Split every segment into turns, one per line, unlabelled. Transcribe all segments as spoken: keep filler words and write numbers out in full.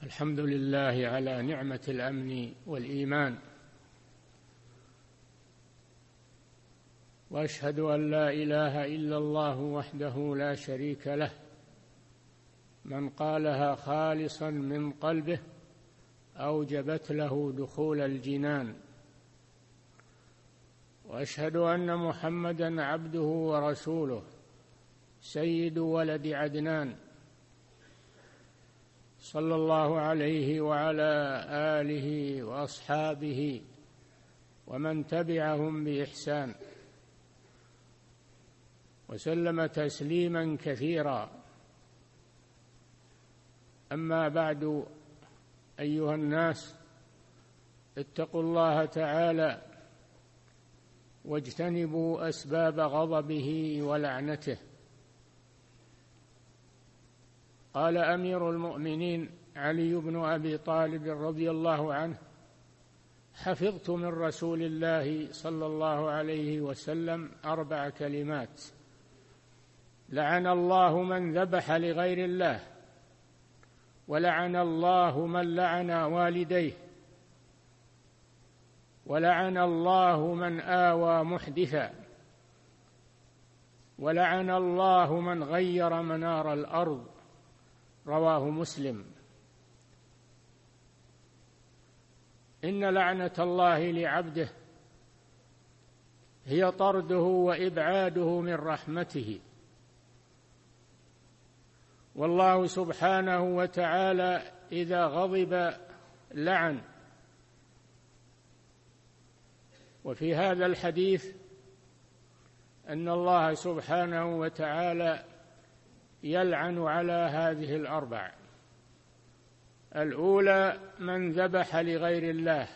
الحمد لله على نعمة الأمن والإيمان، وأشهد أن لا إله إلا الله وحده لا شريك له، من قالها خالصا من قلبه أوجبت له دخول الجنان. وأشهد أن محمدًا عبده ورسوله سيد ولد عدنان، صلى الله عليه وعلى آله وأصحابه ومن تبعهم بإحسان، وسلم تسليما كثيرا. أما بعد، أيها الناس، اتقوا الله تعالى واجتنبوا أسباب غضبه ولعنته. قال أمير المؤمنين علي بن أبي طالب رضي الله عنه: حفظت من رسول الله صلى الله عليه وسلم أربع كلمات: لعن الله من ذبح لغير الله، ولعن الله من لعن والديه، ولعن الله من آوى محدثا، ولعن الله من غير منار الأرض. رواه مسلم. إن لعنة الله لعبده هي طرده وإبعاده من رحمته، والله سبحانه وتعالى إذا غضب لعن. وفي هذا الحديث أن الله سبحانه وتعالى يلعن على هذه الأربع: الأولى من ذبح لغير الله،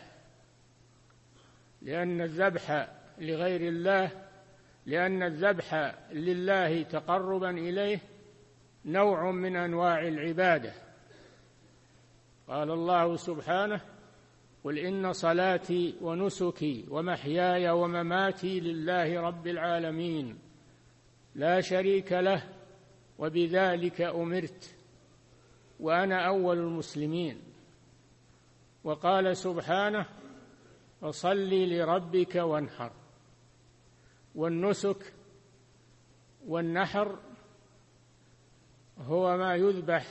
لأن الذبح لغير الله لأن الذبح لله تقربا إليه نوع من أنواع العبادة. قال الله سبحانه: قل إن صلاتي ونسكي ومحياي ومماتي لله رب العالمين لا شريك له وبذلك أمرت وأنا أول المسلمين. وقال سبحانه: فصل لربك وانحر. والنسك والنحر هو ما يذبح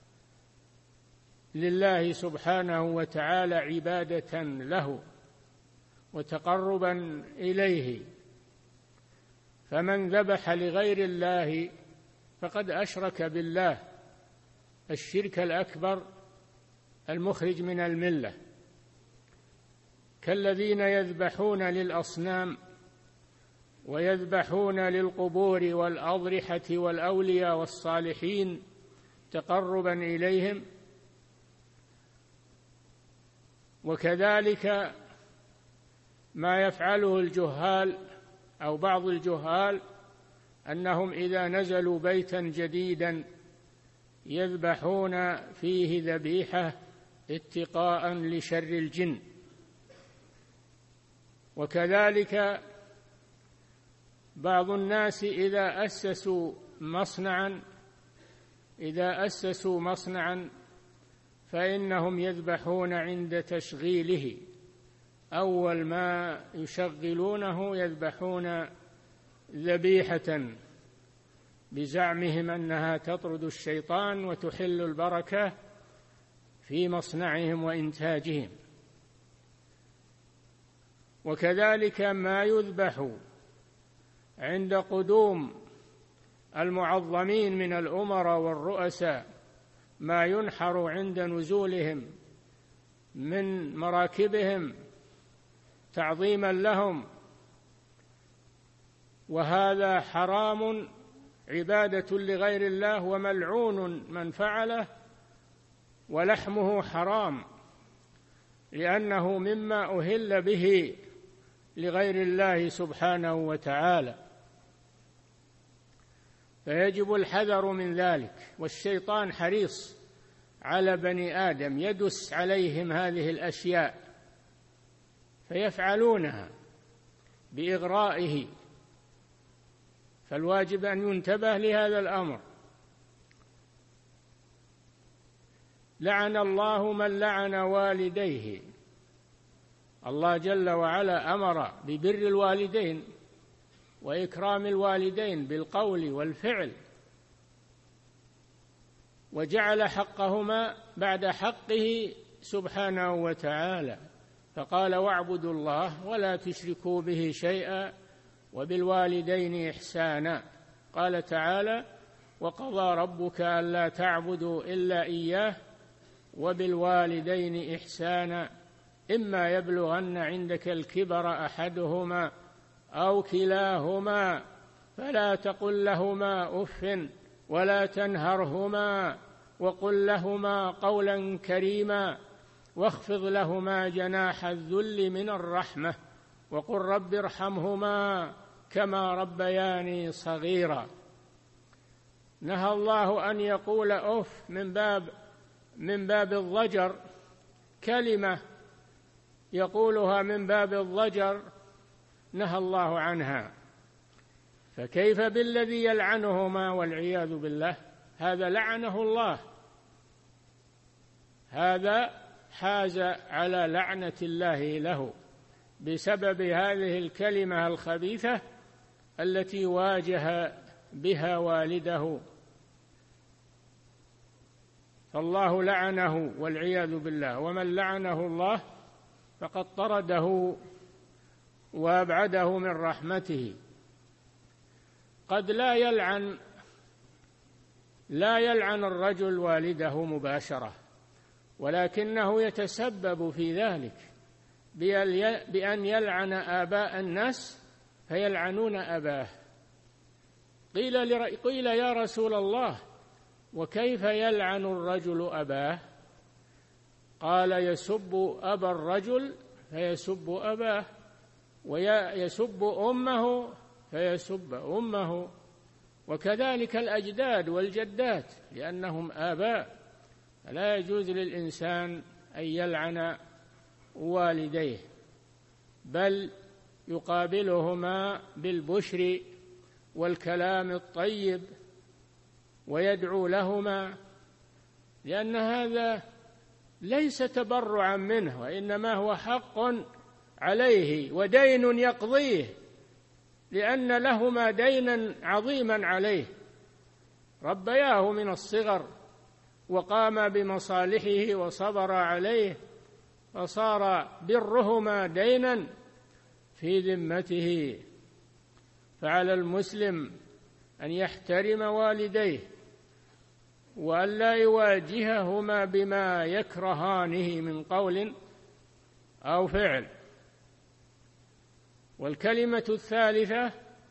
لله سبحانه وتعالى عبادة له وتقربا إليه، فمن ذبح لغير الله فقد أشرك بالله الشرك الأكبر المخرج من الملة، كالذين يذبحون للأصنام ويذبحون للقبور والأضرحة والأولياء والصالحين تقربا إليهم. وكذلك ما يفعله الجهال أو بعض الجهال، أنهم إذا نزلوا بيتا جديدا يذبحون فيه ذبيحة اتقاء لشر الجن. وكذلك بعض الناس إذا أسسوا مصنعا إذا أسسوا مصنعا فإنهم يذبحون عند تشغيله، أول ما يشغلونه يذبحون ذبيحة بزعمهم أنها تطرد الشيطان وتحل البركة في مصنعهم وإنتاجهم. وكذلك ما يذبح عند قدوم المعظمين من الأمراء والرؤساء، ما ينحر عند نزولهم من مراكبهم تعظيما لهم، وهذا حرام عبادة لغير الله وملعون من فعله، ولحمه حرام لأنه مما أهل به لغير الله سبحانه وتعالى، فيجب الحذر من ذلك. والشيطان حريص على بني آدم، يدس عليهم هذه الأشياء فيفعلونها بإغرائه، فالواجب أن ينتبه لهذا الأمر. لعن الله من لعن والديه. الله جل وعلا أمر ببر الوالدين وإكرام الوالدين بالقول والفعل، وجعل حقهما بعد حقه سبحانه وتعالى، فقال: واعبدوا الله ولا تشركوا به شيئا وبالوالدين إحسانا. قال تعالى: وقضى ربك ألا تعبدوا إلا إياه وبالوالدين إحسانا إما يبلغن عندك الكبر أحدهما أو كلاهما فلا تقل لهما أف ولا تنهرهما وقل لهما قولا كريما واخفض لهما جناح الذل من الرحمة وقل رب ارحمهما كما ربياني صغيرا. نهى الله أن يقول أف من باب من باب الضجر، كلمة يقولها من باب الضجر نهى الله عنها، فكيف بالذي يلعنهما والعياذ بالله؟ هذا لعنه الله، هذا حاز على لعنة الله له بسبب هذه الكلمة الخبيثة التي واجه بها والده، فالله لعنه والعياذ بالله، ومن لعنه الله فقد طرده وأبعده من رحمته. قد لا يلعن لا يلعن الرجل والده مباشرة، ولكنه يتسبب في ذلك بأن يلعن آباء الناس فيلعنون أباه. قيل قيل يا رسول الله وكيف يلعن الرجل أباه؟ قال: يسب أبا الرجل فيسب أباه، ويسب أمه فيسب أمه، وكذلك الأجداد والجدات لأنهم آباء، فلا يجوز للإنسان أن يلعن والديه، بل يقابلهما بالبشر والكلام الطيب ويدعو لهما، لأن هذا ليس تبرعا منه، وإنما هو حق عليه ودين يقضيه، لأن لهما دينا عظيما عليه، ربياه من الصغر وقام بمصالحه وصبر عليه، فصار برهما دينا في ذمته. فعلى المسلم أن يحترم والديه وأن لا يواجههما بما يكرهانه من قول أو فعل. والكلمة الثالثة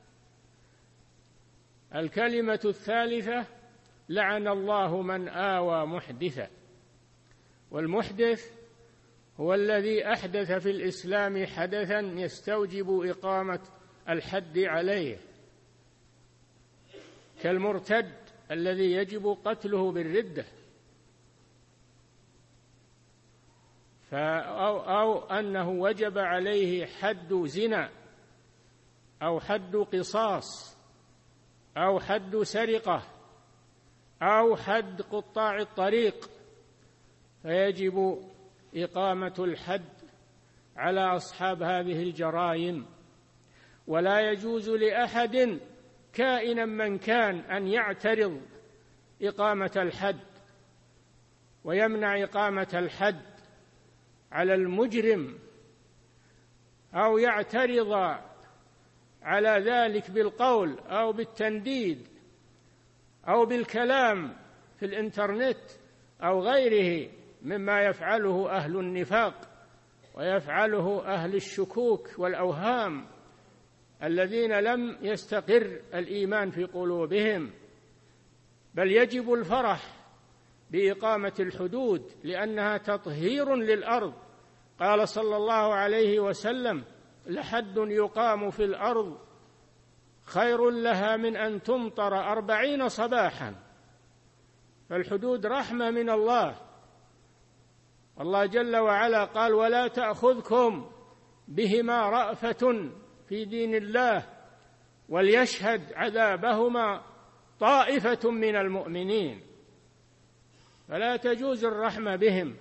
الكلمة الثالثة لعن الله من آوى محدثا. والمحدث هو الذي أحدث في الإسلام حدثا يستوجب إقامة الحد عليه، كالمرتد الذي يجب قتله بالردة، أو, أو أنه وجب عليه حد زنا أو حد قصاص أو حد سرقة أو حد قطاع الطريق، فيجب إقامة الحد على أصحاب هذه الجرائم. ولا يجوز لأحد كائنا من كان أن يعترض إقامة الحد ويمنع إقامة الحد على المجرم، أو يعترض على ذلك بالقول أو بالتنديد أو بالكلام في الإنترنت أو غيره مما يفعله أهل النفاق ويفعله أهل الشكوك والأوهام الذين لم يستقر الإيمان في قلوبهم. بل يجب الفرح بإقامة الحدود لأنها تطهير للأرض. قال صلى الله عليه وسلم: لحد يقام في الأرض خير لها من أن تمطر أربعين صباحا. فالحدود رحمة من الله، الله جل وعلا قال: ولا تأخذكم بهما رأفة في دين الله وليشهد عذابهما طائفة من المؤمنين. فلا تجوز الرحمة بهم،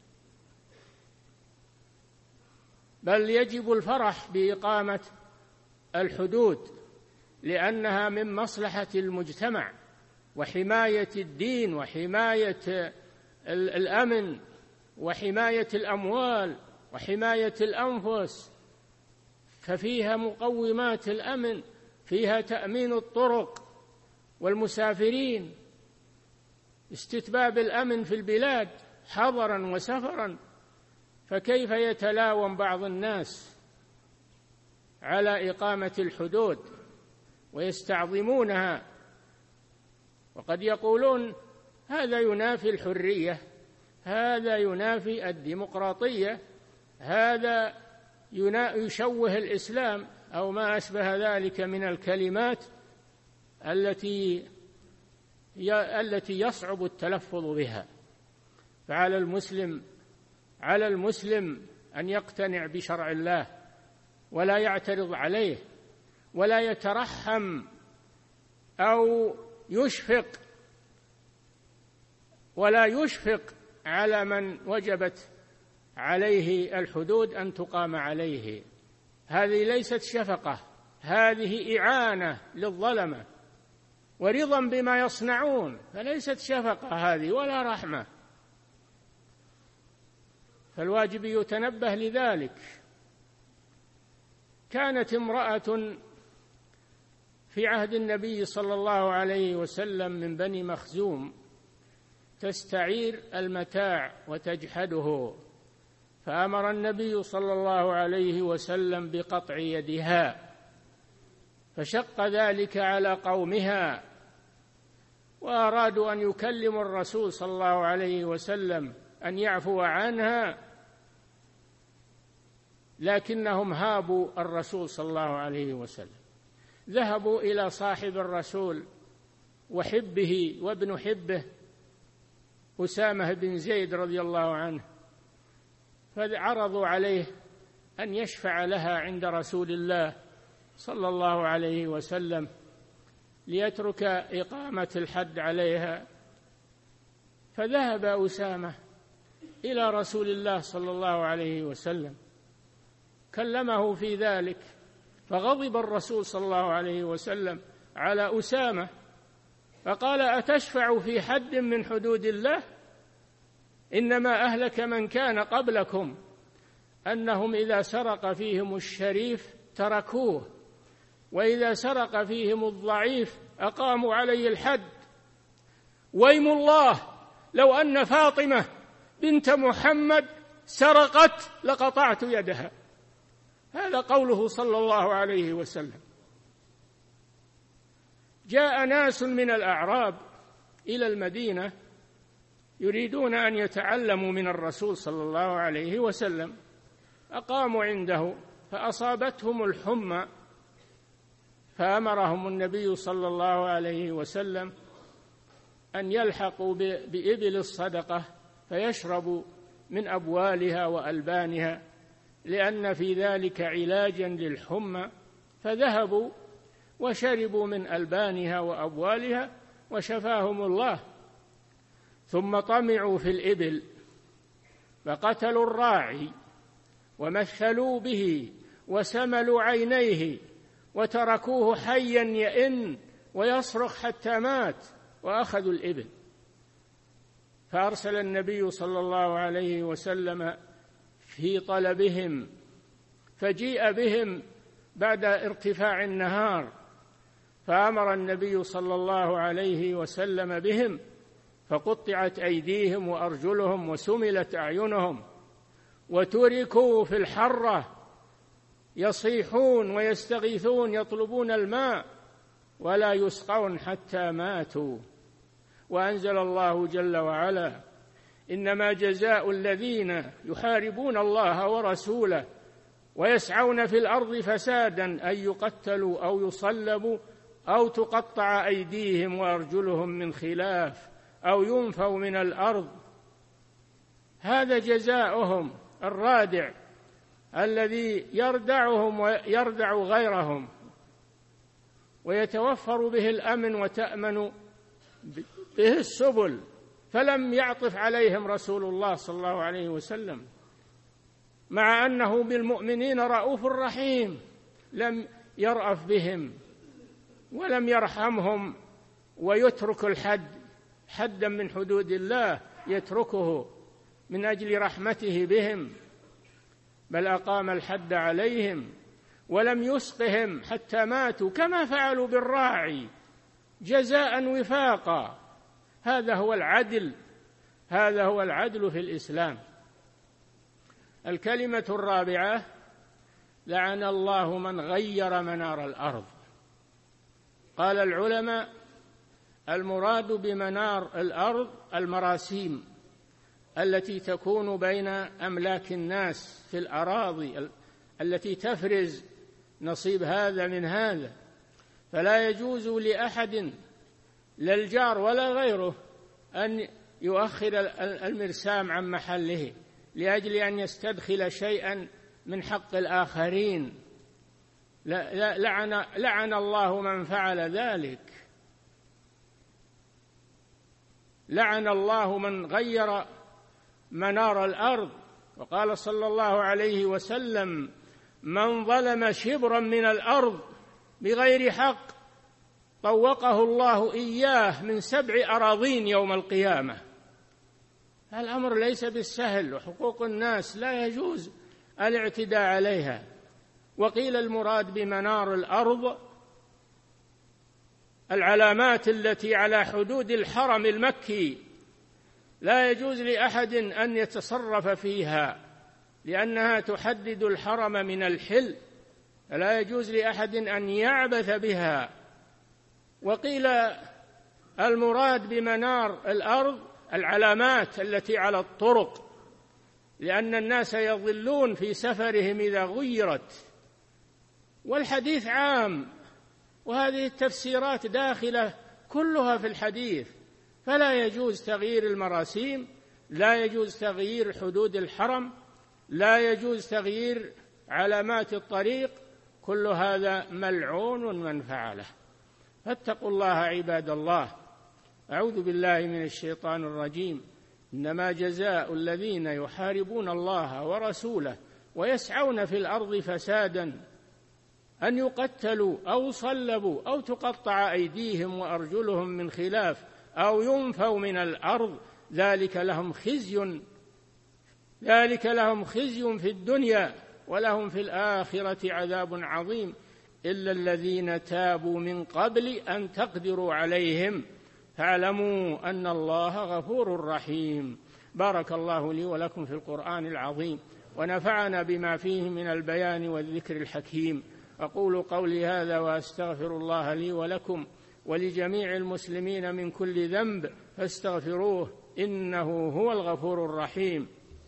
بل يجب الفرح بإقامة الحدود، لأنها من مصلحة المجتمع وحماية الدين وحماية الأمن وحماية الأموال وحماية الأنفس، ففيها مقومات الأمن، فيها تأمين الطرق والمسافرين، استتباب الأمن في البلاد حضرا وسفرا، فكيف يتلاوم بعض الناس على إقامة الحدود ويستعظمونها، وقد يقولون هذا ينافي الحرية، هذا ينافي الديمقراطية، هذا يشوه الإسلام أو ما أشبه ذلك من الكلمات التي التي يصعب التلفظ بها. فعلى المسلم على المسلم أن يقتنع بشرع الله ولا يعترض عليه ولا يترحم أو يشفق ولا يشفق على من وجبت عليه الحدود أن تقام عليه. هذه ليست شفقة، هذه إعانة للظلمة ورضا بما يصنعون، فليست شفقة هذه ولا رحمة. فالواجب يتنبه لذلك. كانت امرأة في عهد النبي صلى الله عليه وسلم من بني مخزوم تستعير المتاع وتجحده، فأمر النبي صلى الله عليه وسلم بقطع يدها، فشق ذلك على قومها، وأرادوا أن يكلموا الرسول صلى الله عليه وسلم أن يعفو عنها، لكنهم هابوا الرسول صلى الله عليه وسلم. ذهبوا إلى صاحب الرسول وحبه وابن حبه أسامة بن زيد رضي الله عنه، فعرضوا عليه أن يشفع لها عند رسول الله صلى الله عليه وسلم ليترك إقامة الحد عليها. فذهب أسامة إلى رسول الله صلى الله عليه وسلم، كلمه في ذلك، فغضب الرسول صلى الله عليه وسلم على أسامة فقال: أتشفع في حد من حدود الله؟ إنما أهلك من كان قبلكم أنهم إذا سرق فيهم الشريف تركوه، وإذا سرق فيهم الضعيف أقاموا عليه الحد. ويم الله لو أن فاطمة بنت محمد سرقت لقطعت يدها. هذا قوله صلى الله عليه وسلم. جاء ناس من الأعراب إلى المدينة يريدون أن يتعلموا من الرسول صلى الله عليه وسلم، أقاموا عنده فأصابتهم الحمى، فأمرهم النبي صلى الله عليه وسلم أن يلحقوا بإبل الصدقة فيشربوا من أبوالها وألبانها، لأن في ذلك علاجا للحمى. فذهبوا وشربوا من ألبانها وأبوالها وشفاهم الله. ثم طمعوا في الإبل فقتلوا الراعي ومثلوا به وسملوا عينيه وتركوه حيا يئن ويصرخ حتى مات، وأخذوا الإبل. فأرسل النبي صلى الله عليه وسلم في طلبهم، فجيء بهم بعد ارتفاع النهار، فأمر النبي صلى الله عليه وسلم بهم فقطعت أيديهم وأرجلهم وسملت أعينهم، وتركوا في الحرة يصيحون ويستغيثون يطلبون الماء ولا يسقون حتى ماتوا. وأنزل الله جل وعلا: إنما جزاء الذين يحاربون الله ورسوله ويسعون في الأرض فسادا أن يقتلوا أو يصلبوا أو تقطع أيديهم وأرجلهم من خلاف أو ينفوا من الأرض. هذا جزاؤهم الرادع الذي يردعهم ويردع غيرهم، ويتوفر به الأمن وتأمن به السبل فلم يعطف عليهم رسول الله صلى الله عليه وسلم، مع أنه بالمؤمنين رؤوف رحيم، لم يرأف بهم ولم يرحمهم ويترك الحد، حدا من حدود الله يتركه من أجل رحمته بهم، بل أقام الحد عليهم ولم يسقهم حتى ماتوا، كما فعلوا بالراعي جزاء وفاقا. هذا هو العدل، هذا هو العدل في الإسلام. الكلمة الرابعة: لعن الله من غير منار الأرض. قال العلماء: المراد بمنار الأرض المراسيم التي تكون بين أملاك الناس في الأراضي التي تفرز نصيب هذا من هذا، فلا يجوز لأحد لا الجار ولا غيره أن يؤخر المرسام عن محله لأجل أن يستدخل شيئا من حق الآخرين. لعن, لعن الله من فعل ذلك، لعن الله من غير منار الأرض. وقال صلى الله عليه وسلم: من ظلم شبرا من الأرض بغير حق طوقه الله إياه من سبع أراضين يوم القيامة. الأمر ليس بالسهل، وحقوق الناس لا يجوز الاعتداء عليها. وقيل المراد بمنار الأرض العلامات التي على حدود الحرم المكي، لا يجوز لأحد أن يتصرف فيها لأنها تحدد الحرم من الحل، فلا يجوز لأحد أن يعبث بها. وقيل المراد بمنار الأرض العلامات التي على الطرق، لأن الناس يضلون في سفرهم إذا غيرت. والحديث عام، وهذه التفسيرات داخلة كلها في الحديث، فلا يجوز تغيير المراسيم، لا يجوز تغيير حدود الحرم، لا يجوز تغيير علامات الطريق، كل هذا ملعون من فعله. فاتقوا الله عباد الله. أعوذ بالله من الشيطان الرجيم. إنما جزاء الذين يحاربون الله ورسوله ويسعون في الأرض فسادا أن يقتلوا أو صلبوا أو تقطع أيديهم وأرجلهم من خلاف أو ينفوا من الأرض، ذلك لهم خزي ذلك لهم خزي في الدنيا ولهم في الآخرة عذاب عظيم، إلا الذين تابوا من قبل أن تقدروا عليهم فاعلموا أن الله غفور رحيم. بارك الله لي ولكم في القرآن العظيم، ونفعنا بما فيه من البيان والذكر الحكيم. أقول قولي هذا وأستغفر الله لي ولكم ولجميع المسلمين من كل ذنب فاستغفروه إنه هو الغفور الرحيم.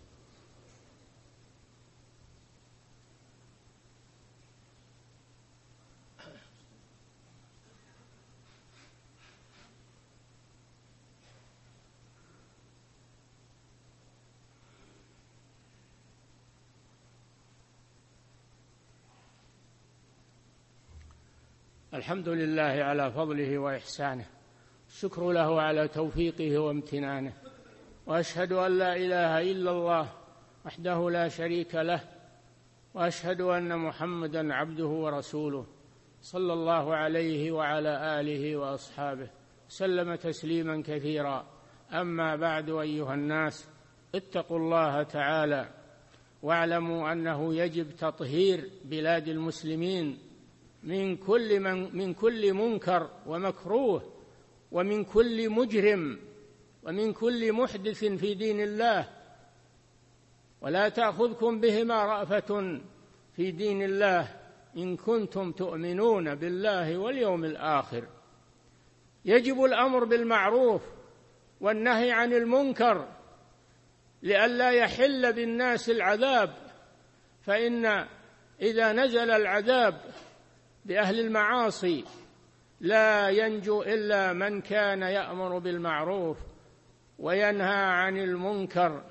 الحمد لله على فضله وإحسانه، الشكر له على توفيقه وامتنانه، وأشهد أن لا إله إلا الله وحده لا شريك له، وأشهد أن محمدًا عبده ورسوله صلى الله عليه وعلى آله وأصحابه سلم تسليمًا كثيرا. أما بعد، أيها الناس، اتقوا الله تعالى واعلموا أنه يجب تطهير بلاد المسلمين من كل من من كل منكر ومكروه، ومن كل مجرم، ومن كل محدث في دين الله، ولا تأخذكم بهما رأفة في دين الله إن كنتم تؤمنون بالله واليوم الآخر. يجب الأمر بالمعروف والنهي عن المنكر لئلا يحل بالناس العذاب، فإن إذا نزل العذاب بأهل المعاصي لا ينجو إلا من كان يأمر بالمعروف وينهى عن المنكر،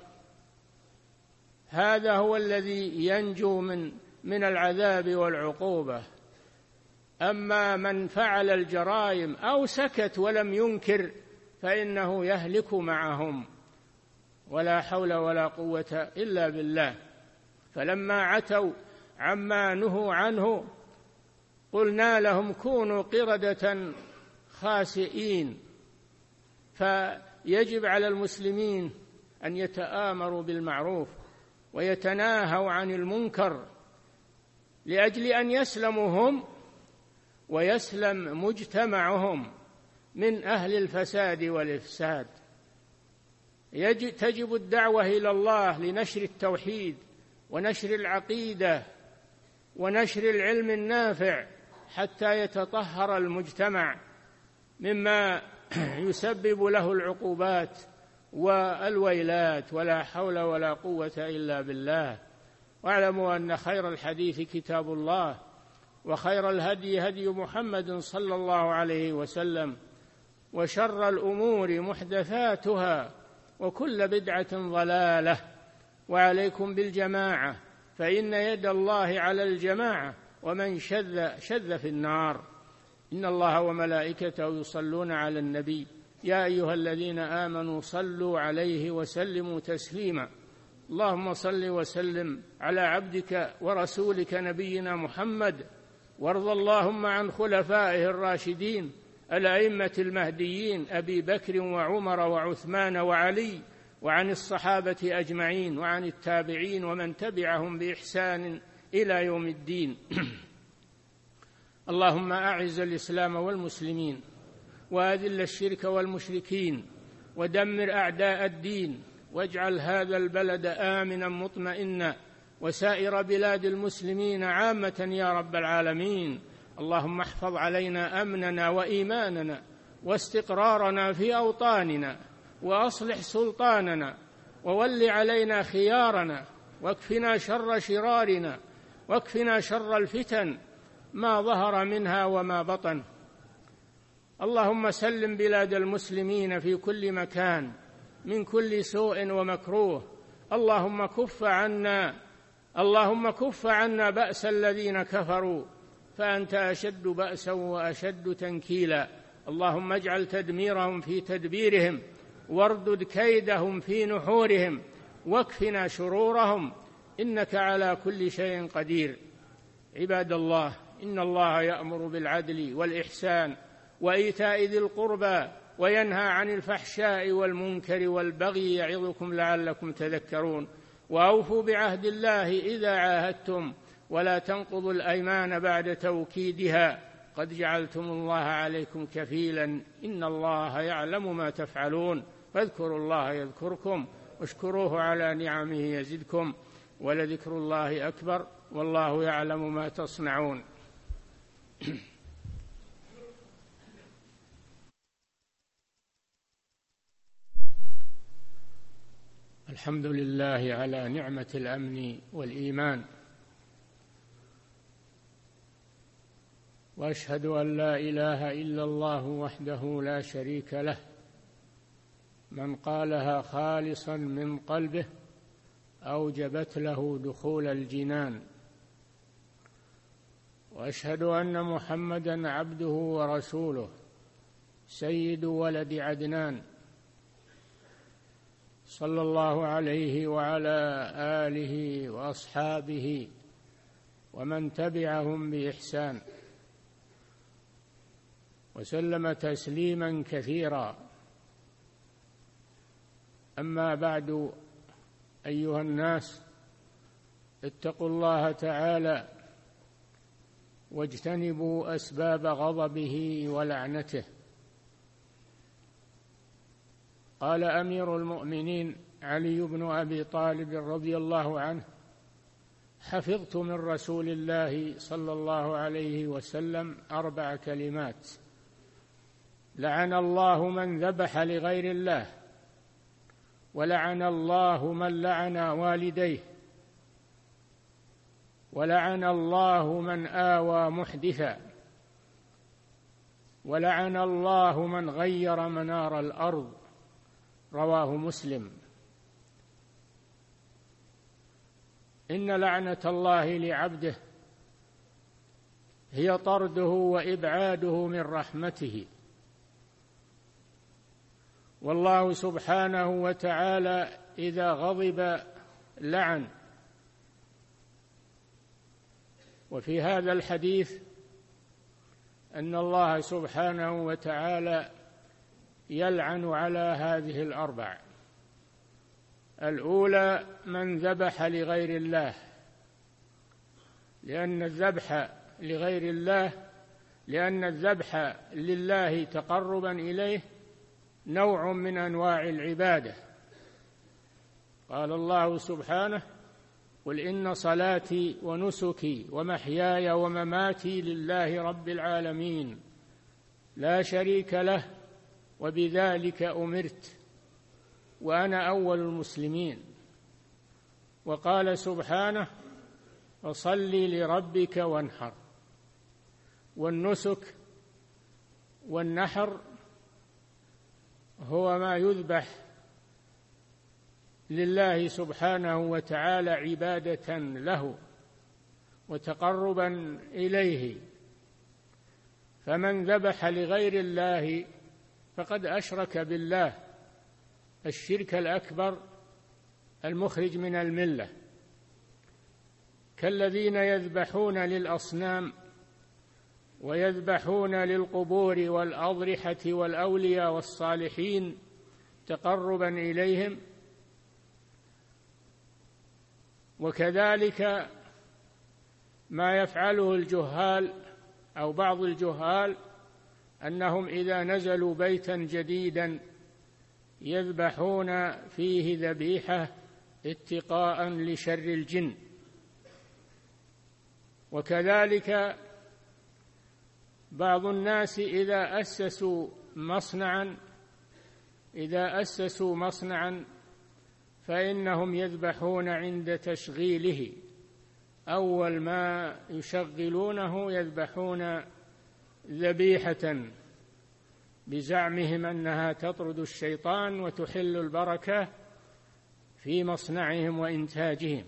هذا هو الذي ينجو من من العذاب والعقوبة. أما من فعل الجرائم أو سكت ولم ينكر فإنه يهلك معهم، ولا حول ولا قوة إلا بالله. فلما عتوا عما نهوا عنه قلنا لهم كونوا قردة خاسئين. فيجب على المسلمين أن يتآمروا بالمعروف ويتناهوا عن المنكر لأجل أن يسلموا هم ويسلم مجتمعهم من أهل الفساد والإفساد. تجب الدعوة إلى الله لنشر التوحيد ونشر العقيدة ونشر العلم النافع حتى يتطهر المجتمع مما يسبب له العقوبات والويلات، ولا حول ولا قوة إلا بالله. واعلموا أن خير الحديث كتاب الله، وخير الهدي هدي محمد صلى الله عليه وسلم، وشر الأمور محدثاتها، وكل بدعة ضلالة. وعليكم بالجماعة، فإن يد الله على الجماعة، ومن شذ شذ في النار. إن الله وملائكته يصلون على النبي يا أيها الذين آمنوا صلوا عليه وسلموا تسليما. اللهم صل وسلم على عبدك ورسولك نبينا محمد، وارض اللهم عن خلفائه الراشدين الأئمة المهديين أبي بكر وعمر وعثمان وعلي، وعن الصحابة أجمعين، وعن التابعين ومن تبعهم بإحسان إلى يوم الدين. اللهم أعز الإسلام والمسلمين، وأذل الشرك والمشركين، ودمر أعداء الدين، واجعل هذا البلد آمنا مطمئنا، وسائر بلاد المسلمين عامة يا رب العالمين. اللهم احفظ علينا أمننا وإيماننا واستقرارنا في أوطاننا، وأصلح سلطاننا، وول علينا خيارنا، واكفنا شر شرارنا، واكفنا شر الفتن ما ظهر منها وما بطن. اللهم سلم بلاد المسلمين في كل مكان من كل سوء ومكروه. اللهم كف عنا اللهم كف عنا بأس الذين كفروا، فأنت أشد بأسا وأشد تنكيلا. اللهم اجعل تدميرهم في تدبيرهم، واردد كيدهم في نحورهم، واكفنا شرورهم، إنك على كل شيء قدير. عباد الله، إن الله يأمر بالعدل والإحسان وإيتاء ذي القربى، وينهى عن الفحشاء والمنكر والبغي، يعظكم لعلكم تذكرون. وأوفوا بعهد الله إذا عاهدتم، ولا تنقضوا الأيمان بعد توكيدها، قد جعلتم الله عليكم كفيلا، إن الله يعلم ما تفعلون. فاذكروا الله يذكركم، واشكروه على نعمه يزدكم، ولذكر الله أكبر، والله يعلم ما تصنعون. الحمد لله على نعمة الأمن والإيمان، وأشهد أن لا إله إلا الله وحده لا شريك له، من قالها خالصا من قلبه أوجبت له دخول الجنان. وأشهد أن محمدًا عبده ورسوله، سيد ولد عدنان، صلى الله عليه وعلى آله وأصحابه ومن تبعهم بإحسان، وسلم تسليما كثيرا. أما بعد، أيها الناس، اتقوا الله تعالى واجتنبوا أسباب غضبه ولعنته. قال أمير المؤمنين علي بن أبي طالب رضي الله عنه: حفظت من رسول الله صلى الله عليه وسلم أربع كلمات: لعن الله من ذبح لغير الله، ولعن الله من لعن والديه، ولعن الله من آوى محدثا، ولعن الله من غير منار الأرض. رواه مسلم. إن لعنة الله لعبده هي طرده وإبعاده من رحمته، والله سبحانه وتعالى إذا غضب لعن. وفي هذا الحديث أن الله سبحانه وتعالى يلعن على هذه الأربع: الأولى من ذبح لغير الله، لأن الذبح لغير الله لأن الذبح لله تقربا إليه نوع من أنواع العبادة. قال الله سبحانه: قل إن صلاتي ونسكي ومحياي ومماتي لله رب العالمين لا شريك له وبذلك أمرت وأنا أول المسلمين. وقال سبحانه: فصل لربك وانحر. والنسك والنحر هو ما يذبح لله سبحانه وتعالى عبادة له وتقربا إليه، فمن ذبح لغير الله فقد أشرك بالله الشرك الأكبر المخرج من الملة، كالذين يذبحون للأصنام ويذبحون للقبور والأضرحة والأولياء والصالحين تقربا إليهم. وكذلك ما يفعله الجهال أو بعض الجهال أنهم إذا نزلوا بيتا جديدا يذبحون فيه ذبيحة اتقاء لشر الجن. وكذلك بعض الناس إذا أسسوا مصنعا إذا أسسوا مصنعا فإنهم يذبحون عند تشغيله، أول ما يشغلونه يذبحون ذبيحة بزعمهم أنها تطرد الشيطان وتحل البركة في مصنعهم وإنتاجهم.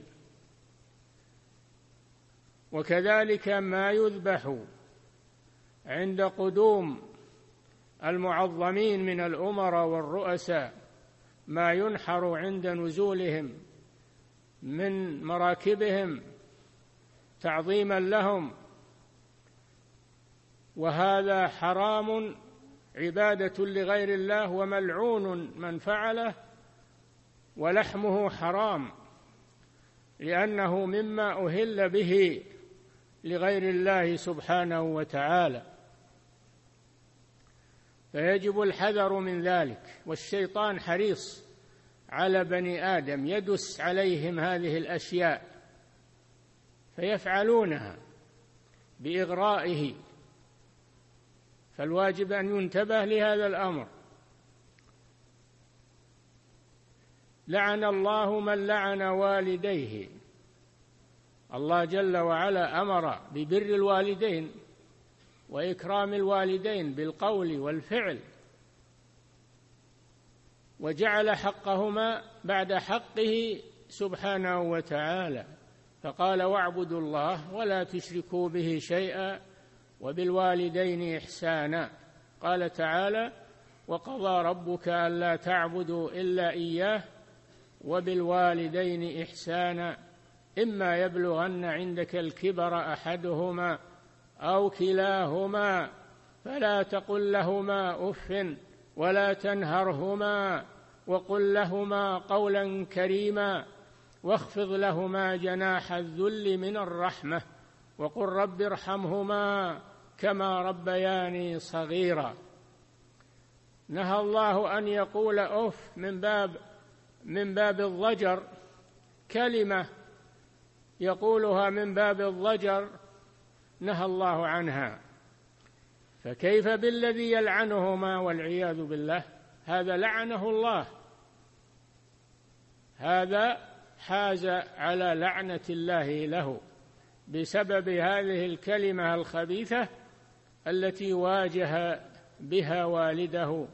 وكذلك ما يذبح عند قدوم المعظمين من الأمراء والرؤساء، ما ينحر عند نزولهم من مراكبهم تعظيما لهم، وهذا حرام عبادة لغير الله وملعون من فعله، ولحمه حرام لأنه مما أهل به لغير الله سبحانه وتعالى، فيجب الحذر من ذلك. والشيطان حريص على بني آدم، يدس عليهم هذه الأشياء فيفعلونها بإغرائه، فالواجب أن ينتبه لهذا الأمر. لعن الله من لعن والديه. الله جل وعلا أمر ببر الوالدين وإكرام الوالدين بالقول والفعل، وجعل حقهما بعد حقه سبحانه وتعالى، فقال: واعبدوا الله ولا تشركوا به شيئا وبالوالدين إحسانا. قال تعالى: وقضى ربك ألا تعبدوا إلا إياه وبالوالدين إحسانا إما يبلغن عندك الكبر أحدهما أو كلاهما فلا تقل لهما أف ولا تنهرهما وقل لهما قولا كريما واخفض لهما جناح الذل من الرحمة وقل رب ارحمهما كما ربياني صغيرا. نهى الله أن يقول أف من باب من باب الضجر، كلمة يقولها من باب الضجر نهى الله عنها، فكيف بالذي يلعنهما والعياذ بالله؟ هذا لعنه الله، هذا حاز على لعنة الله له بسبب هذه الكلمة الخبيثة التي واجه بها والده،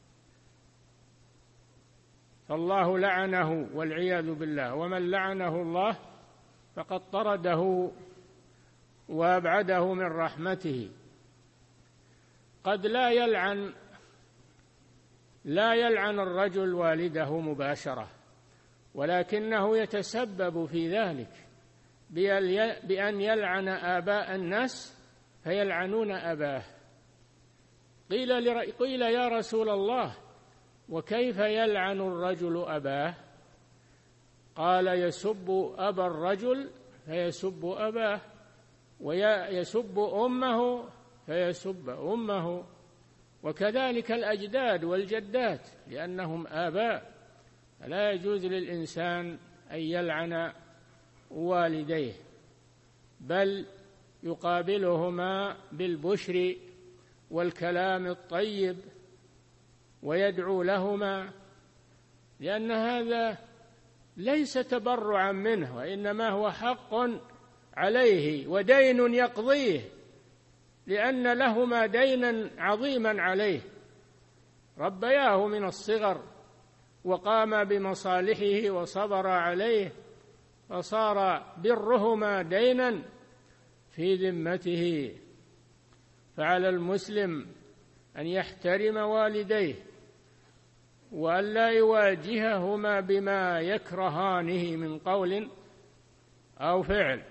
فالله لعنه والعياذ بالله. ومن لعنه الله فقد طرده وأبعده من رحمته. قد لا يلعن لا يلعن الرجل والده مباشرة، ولكنه يتسبب في ذلك بأن يلعن آباء الناس فيلعنون أباه. قيل قيل يا رسول الله وكيف يلعن الرجل أباه؟ قال يسب أبا الرجل فيسب أباه، ويسب أمه فيسب أمه، وكذلك الأجداد والجدات لأنهم آباء. فلا يجوز للإنسان أن يلعن والديه، بل يقابلهما بالبشر والكلام الطيب ويدعو لهما، لأن هذا ليس تبرعا منه، وإنما هو حق عليه ودين يقضيه، لأن لهما دينا عظيما عليه، ربياه من الصغر وقام بمصالحه وصبر عليه، فصار برهما دينا في ذمته. فعلى المسلم أن يحترم والديه وأن لا يواجههما بما يكرهانه من قول أو فعل.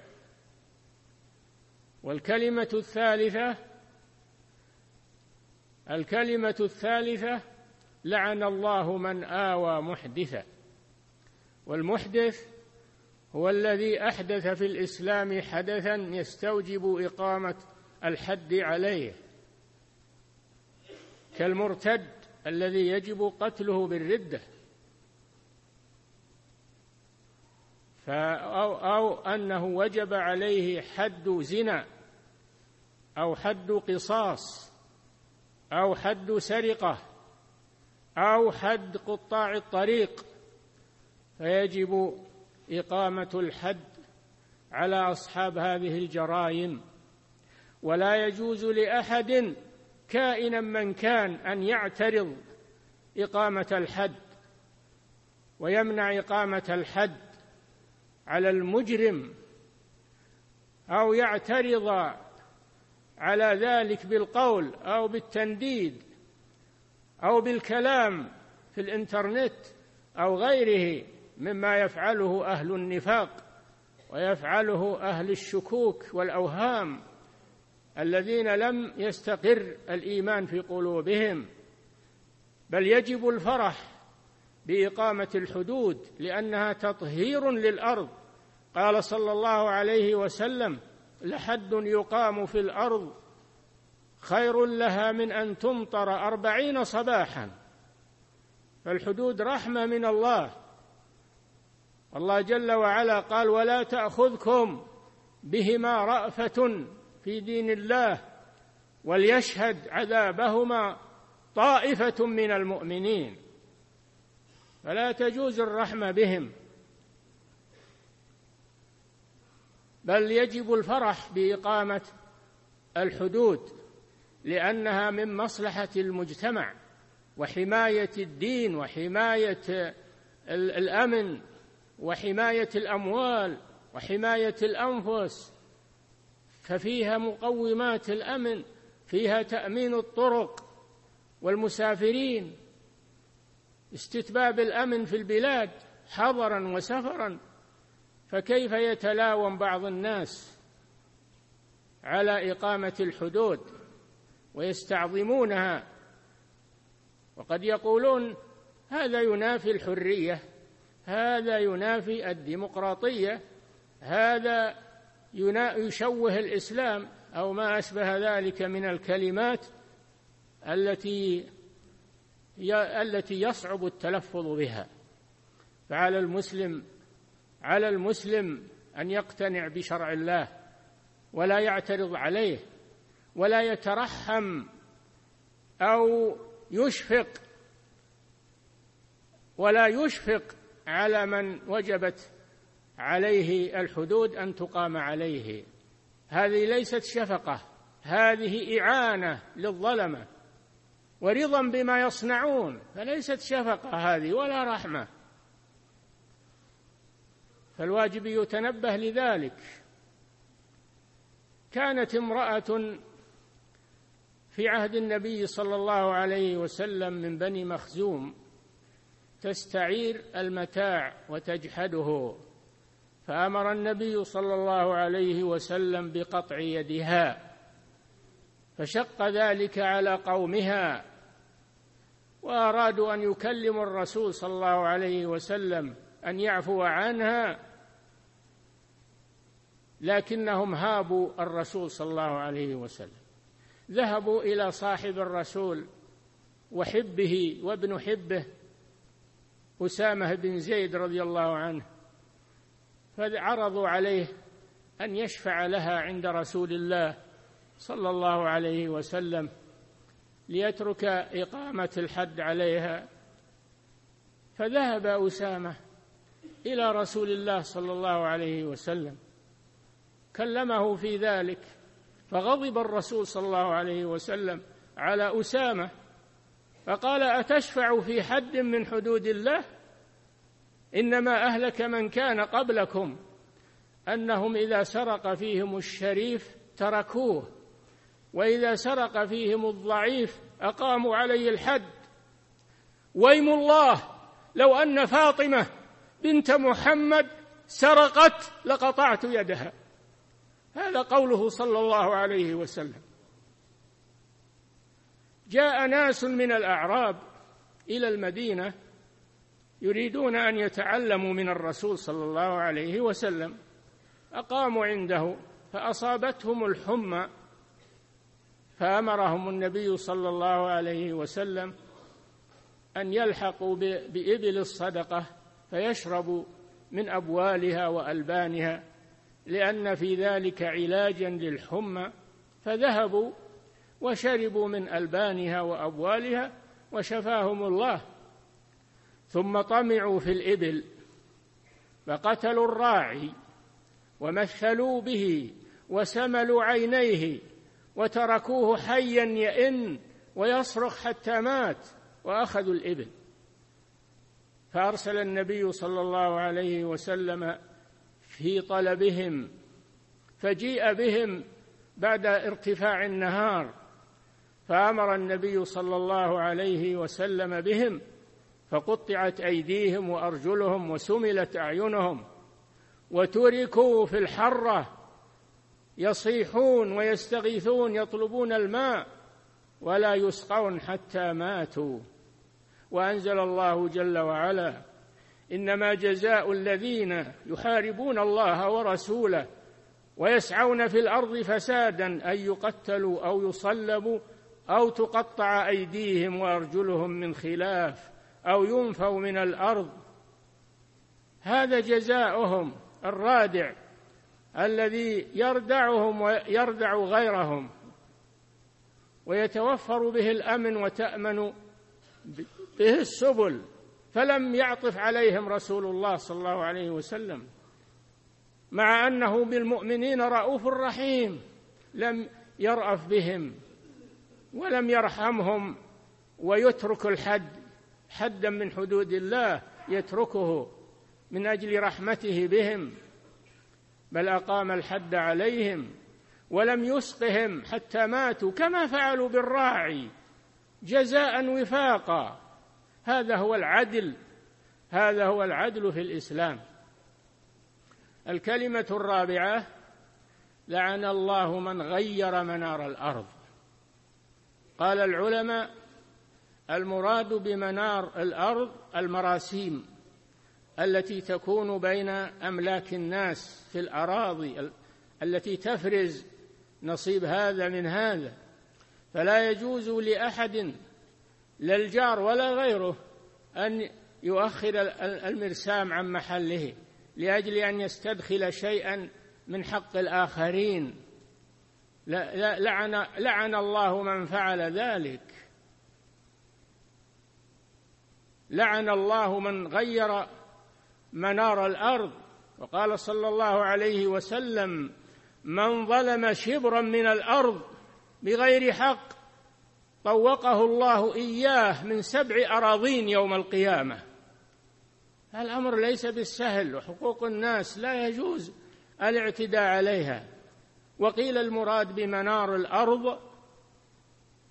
والكلمة الثالثة الكلمة الثالثة لعن الله من آوى محدثا. والمحدث هو الذي أحدث في الإسلام حدثا يستوجب إقامة الحد عليه، كالمرتد الذي يجب قتله بالردة، أو, أو أنه وجب عليه حد زنا أو حد قصاص أو حد سرقة أو حد قطاع الطريق، فيجب إقامة الحد على أصحاب هذه الجرائم. ولا يجوز لأحد كائنا من كان أن يعترض إقامة الحد ويمنع إقامة الحد على المجرم، أو يعترض على ذلك بالقول أو بالتنديد أو بالكلام في الإنترنت أو غيره مما يفعله أهل النفاق ويفعله أهل الشكوك والأوهام الذين لم يستقر الإيمان في قلوبهم. بل يجب الفرح بإقامة الحدود، لأنها تطهير للأرض. قال صلى الله عليه وسلم: لحد يقام في الأرض خير لها من أن تمطر أربعين صباحا. فالحدود رحمة من الله، الله جل وعلا قال: ولا تأخذكم بهما رأفة في دين الله وليشهد عذابهما طائفة من المؤمنين. فلا تجوز الرحمة بهم، بل يجب الفرح بإقامة الحدود، لأنها من مصلحة المجتمع وحماية الدين وحماية الأمن وحماية الأموال وحماية الأنفس. ففيها مقومات الأمن، فيها تأمين الطرق والمسافرين، استتباب الأمن في البلاد حضرا وسفرا. فكيف يتلاوم بعض الناس على إقامة الحدود ويستعظمونها، وقد يقولون هذا ينافي الحرية، هذا ينافي الديمقراطية، هذا يشوه الإسلام، أو ما أشبه ذلك من الكلمات التي التي يصعب التلفظ بها. فعلى المسلم على المسلم أن يقتنع بشرع الله ولا يعترض عليه، ولا يترحم أو يشفق ولا يشفق على من وجبت عليه الحدود أن تقام عليه. هذه ليست شفقة، هذه إعانة للظلمة ورضا بما يصنعون، فليست شفقة هذه ولا رحمة. فالواجب يتنبه لذلك. كانت امرأة في عهد النبي صلى الله عليه وسلم من بني مخزوم تستعير المتاع وتجحده، فأمر النبي صلى الله عليه وسلم بقطع يدها، فشق ذلك على قومها، وأرادوا أن يكلموا الرسول صلى الله عليه وسلم أن يعفو عنها، لكنهم هابوا الرسول صلى الله عليه وسلم. ذهبوا إلى صاحب الرسول وحبه وابن حبه أسامة بن زيد رضي الله عنه، فعرضوا عليه أن يشفع لها عند رسول الله صلى الله عليه وسلم ليترك إقامة الحد عليها. فذهب أسامة إلى رسول الله صلى الله عليه وسلم، كلمه في ذلك، فغضب الرسول صلى الله عليه وسلم على أسامة فقال: أتشفع في حد من حدود الله؟ إنما أهلك من كان قبلكم أنهم إذا سرق فيهم الشريف تركوه، وإذا سرق فيهم الضعيف أقاموا عليه الحد. ويم الله لو أن فاطمة بنت محمد سرقت لقطعت يدها. هذا قوله صلى الله عليه وسلم. جاء ناس من الأعراب إلى المدينة يريدون أن يتعلموا من الرسول صلى الله عليه وسلم، أقاموا عنده فأصابتهم الحمى، فأمرهم النبي صلى الله عليه وسلم أن يلحقوا بإبل الصدقة فيشربوا من أبوالها وألبانها، لأن في ذلك علاجا للحمى. فذهبوا وشربوا من ألبانها وأبوالها وشفاهم الله. ثم طمعوا في الإبل فقتلوا الراعي ومثلوا به وسملوا عينيه وتركوه حيا يئن ويصرخ حتى مات، وأخذوا الإبل. فأرسل النبي صلى الله عليه وسلم في طلبهم، فجيء بهم بعد ارتفاع النهار، فأمر النبي صلى الله عليه وسلم بهم فقطعت أيديهم وأرجلهم وسملت أعينهم، وتركوا في الحرة يصيحون ويستغيثون يطلبون الماء ولا يسقون حتى ماتوا. وأنزل الله جل وعلا: إنما جزاء الذين يحاربون الله ورسوله ويسعون في الأرض فسادا أن يقتلوا أو يصلبوا أو تقطع أيديهم وأرجلهم من خلاف أو ينفوا من الأرض. هذا جزاؤهم الرادع الذي يردعهم ويردع غيرهم ويتوفر به الأمن وتأمن به السبل. فلم يعطف عليهم رسول الله صلى الله عليه وسلم، مع أنه بالمؤمنين رؤوف رحيم، لم يرأف بهم ولم يرحمهم ويترك الحد، حدا من حدود الله يتركه من أجل رحمته بهم، بل أقام الحد عليهم ولم يسقهم حتى ماتوا، كما فعلوا بالراعي جزاء وفاقا. هذا هو العدل، هذا هو العدل في الإسلام. الكلمة الرابعة: لعن الله من غير منار الأرض. قال العلماء: المراد بمنار الأرض المراسيم التي تكون بين أملاك الناس في الأراضي التي تفرز نصيب هذا من هذا، فلا يجوز لأحد لا الجار ولا غيره أن يؤخر المرسام عن محله لأجل أن يستدخل شيئا من حق الآخرين. لعن, لعن الله من فعل ذلك، لعن الله من غير منار الأرض. وقال صلى الله عليه وسلم: من ظلم شبرا من الأرض بغير حق طوقه الله إياه من سبع أراضين يوم القيامة. الأمر ليس بالسهل، وحقوق الناس لا يجوز الاعتداء عليها. وقيل المراد بمنار الأرض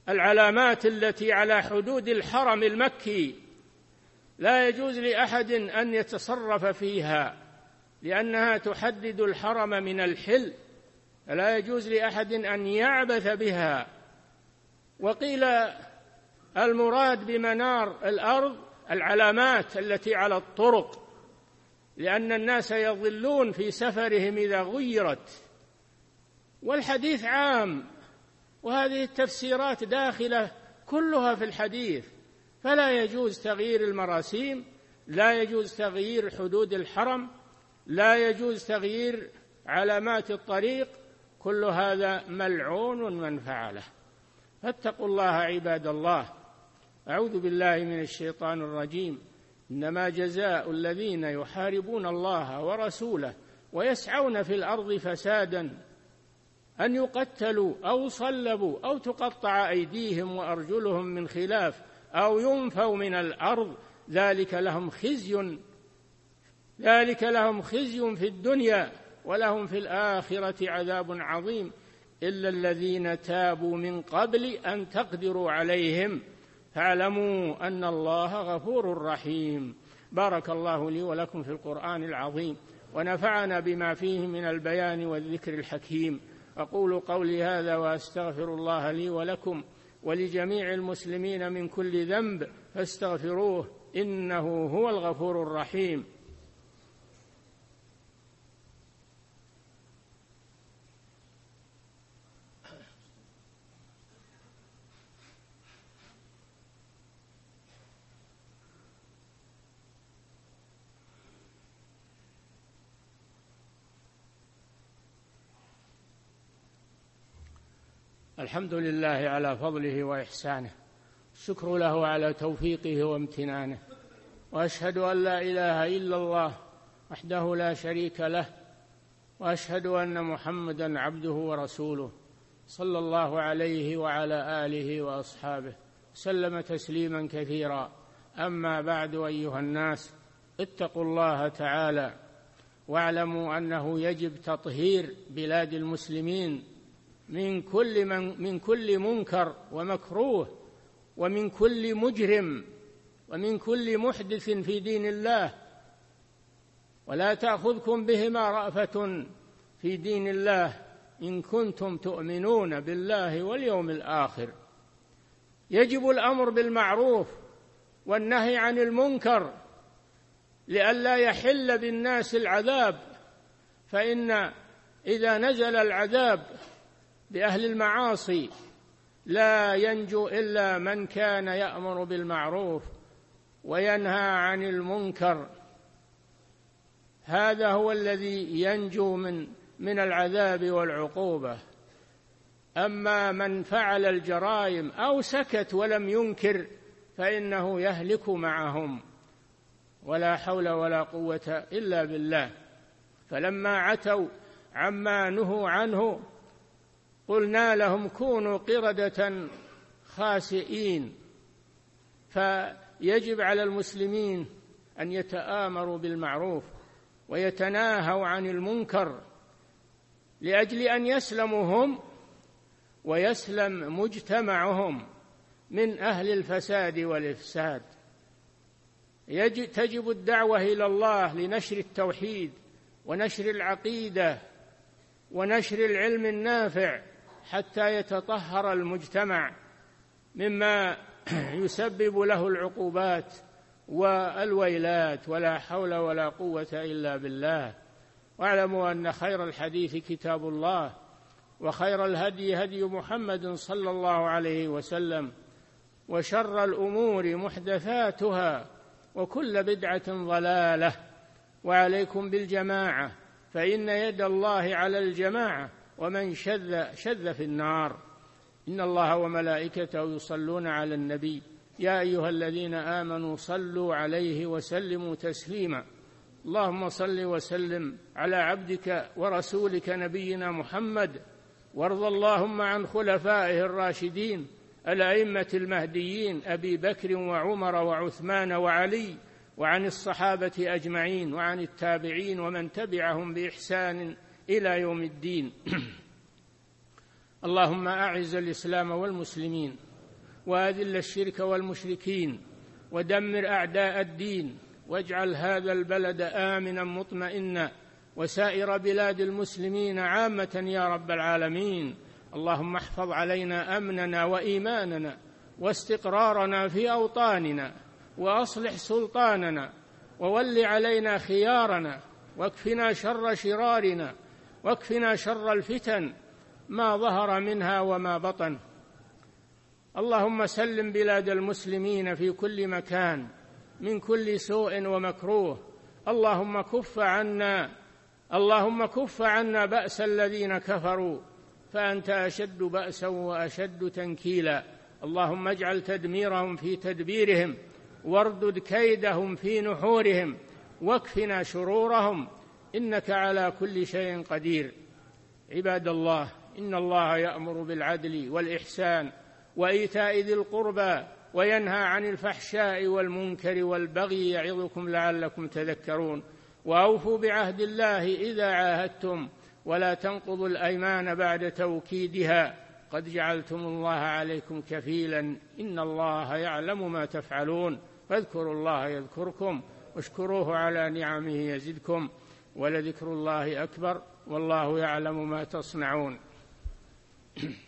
العلامات التي على حدود الحرم المكي لا يجوز لأحد أن يتصرف فيها، لأنها تحدد الحرم من الحل، فلا يجوز لأحد أن يعبث بها. وقيل المراد بمنار الأرض العلامات التي على الطرق، لأن الناس يضلون في سفرهم إذا غيرت، والحديث عام، وهذه التفسيرات داخلة كلها في الحديث، فلا يجوز تغيير المراسيم، لا يجوز تغيير حدود الحرم، لا يجوز تغيير علامات الطريق، كل هذا ملعون من فعله. فاتقوا الله عباد الله. أعوذ بالله من الشيطان الرجيم. إنما جزاء الذين يحاربون الله ورسوله ويسعون في الأرض فسادا أن يقتلوا أو صلبوا أو تقطع أيديهم وأرجلهم من خلاف أو ينفوا من الأرض، ذلك لهم خزي ذلك لهم خزي في الدنيا ولهم في الآخرة عذاب عظيم، إلا الذين تابوا من قبل أن تقدروا عليهم فاعلموا أن الله غفور رحيم. بارك الله لي ولكم في القرآن العظيم، ونفعنا بما فيه من البيان والذكر الحكيم. أقول قولي هذا وأستغفر الله لي ولكم ولجميع المسلمين من كل ذنب فاستغفروه إنه هو الغفور الرحيم. الحمد لله على فضله وإحسانه، الشكر له على توفيقه وامتنانه، وأشهد أن لا إله إلا الله وحده لا شريك له، وأشهد أن محمدًا عبده ورسوله صلى الله عليه وعلى آله وأصحابه سلم تسليمًا كثيرا. أما بعد، أيها الناس، اتقوا الله تعالى واعلموا أنه يجب تطهير بلاد المسلمين من كل من من كل منكر ومكروه، ومن كل مجرم، ومن كل محدث في دين الله، ولا تأخذكم بهما رأفة في دين الله إن كنتم تؤمنون بالله واليوم الآخر. يجب الأمر بالمعروف والنهي عن المنكر لئلا يحل بالناس العذاب، فإن إذا نزل العذاب بأهل المعاصي لا ينجو إلا من كان يأمر بالمعروف وينهى عن المنكر، هذا هو الذي ينجو من من العذاب والعقوبة. أما من فعل الجرائم أو سكت ولم ينكر فإنه يهلك معهم، ولا حول ولا قوة إلا بالله. فلما عتوا عما نهوا عنه قلنا لهم كونوا قردة خاسئين. فيجب على المسلمين أن يتآمروا بالمعروف ويتناهوا عن المنكر لأجل أن يسلموا هم ويسلم مجتمعهم من أهل الفساد والإفساد. تجب الدعوة إلى الله لنشر التوحيد ونشر العقيدة ونشر العلم النافع حتى يتطهر المجتمع مما يسبب له العقوبات والويلات، ولا حول ولا قوة إلا بالله. واعلموا أن خير الحديث كتاب الله، وخير الهدي هدي محمد صلى الله عليه وسلم، وشر الأمور محدثاتها، وكل بدعة ضلالة. وعليكم بالجماعة، فإن يد الله على الجماعة، ومن شذ شذ في النار. إن الله وملائكته يصلون على النبي يا أيها الذين آمنوا صلوا عليه وسلموا تسليما. اللهم صل وسلم على عبدك ورسولك نبينا محمد، وارض اللهم عن خلفائه الراشدين الأئمة المهديين أبي بكر وعمر وعثمان وعلي، وعن الصحابة أجمعين، وعن التابعين ومن تبعهم بإحسان إلى يوم الدين. اللهم أعز الإسلام والمسلمين، وأذل الشرك والمشركين ودمر أعداء الدين، واجعل هذا البلد آمنا مطمئنا وسائر بلاد المسلمين عامة يا رب العالمين. اللهم احفظ علينا أمننا وإيماننا واستقرارنا في أوطاننا، وأصلح سلطاننا، وول علينا خيارنا، واكفنا شر شرارنا، واكفنا شر الفتن ما ظهر منها وما بطن. اللهم سلم بلاد المسلمين في كل مكان من كل سوء ومكروه. اللهم كف عنا اللهم كف عنا بأس الذين كفروا، فأنت أشد بأسا وأشد تنكيلا. اللهم اجعل تدميرهم في تدبيرهم، واردد كيدهم في نحورهم، واكفنا شرورهم، إنك على كل شيء قدير. عباد الله، إن الله يأمر بالعدل والإحسان وإيتاء ذي القربى وينهى عن الفحشاء والمنكر والبغي يعظكم لعلكم تذكرون. وأوفوا بعهد الله إذا عاهدتم، ولا تنقضوا الأيمان بعد توكيدها، قد جعلتم الله عليكم كفيلا، إن الله يعلم ما تفعلون. فاذكروا الله يذكركم، واشكروه على نعمه يزدكم، ولذكر الله أكبر، والله يعلم ما تصنعون.